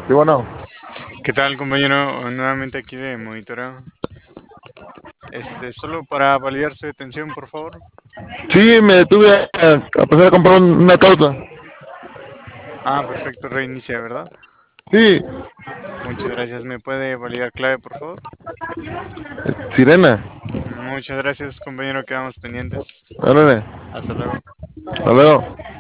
Sí, bueno. ¿Qué tal, compañero? Nuevamente aquí de monitoreo. Solo para validar su detención, por favor. Sí, me detuve a pasar a comprar una torta. Ah, perfecto, reinicia, ¿verdad? Sí, Muchas gracias. ¿Me puede validar clave, por favor? sirena. Muchas gracias, compañero. Quedamos pendientes. Órale. Hasta luego. Hasta luego.